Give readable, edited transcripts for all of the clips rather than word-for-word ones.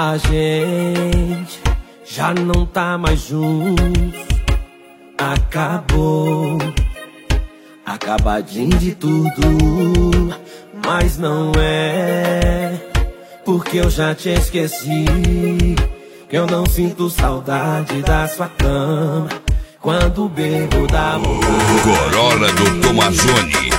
A gente já não tá mais juntos. Acabou, acabadinho de tudo. Mas não é, porque eu já te esqueci. Que eu não sinto saudade da sua cama quando bebo da vontade. O Corolla do Tomazoni.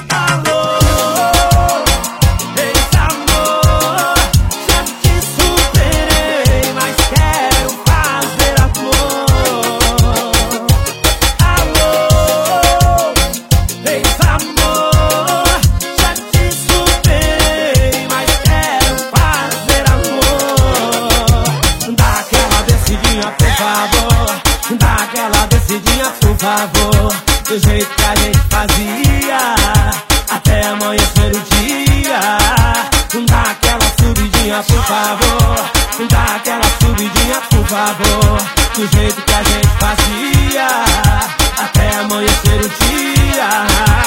Daquela descidinha, por favor, do jeito que a gente fazia, até amanhecer o dia. Daquela subidinha, por favor, daquela subidinha, por favor, do jeito que a gente fazia, até amanhecer o dia.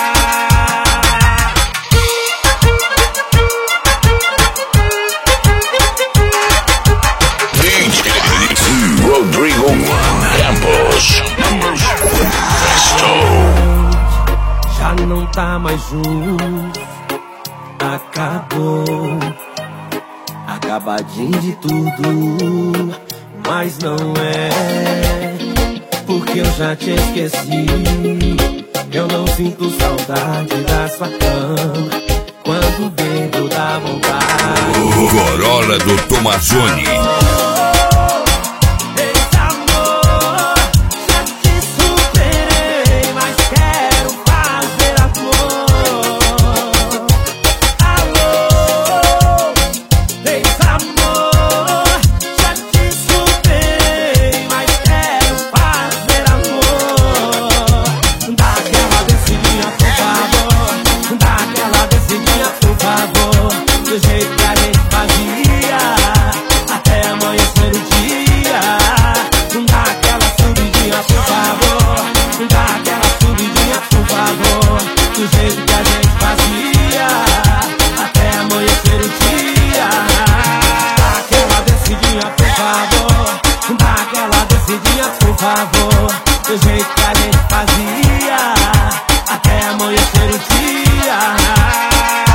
Rodrigo Campos. Já não tá mais junto. Acabou, acabadinho de tudo. Mas não é, porque eu já te esqueci. Eu não sinto saudade da sua cama quando bebo da vontade. O Corolla do Tomazoni. Do jeito que a gente fazia, até amanhecer o dia. Daquela subidinha, por favor, daquela subidinha, por favor, do jeito que a gente fazia, até amanhecer o dia. Daquela descidinha, por favor, daquela descidinha, por favor, do jeito que a gente fazia, até amanhecer o dia.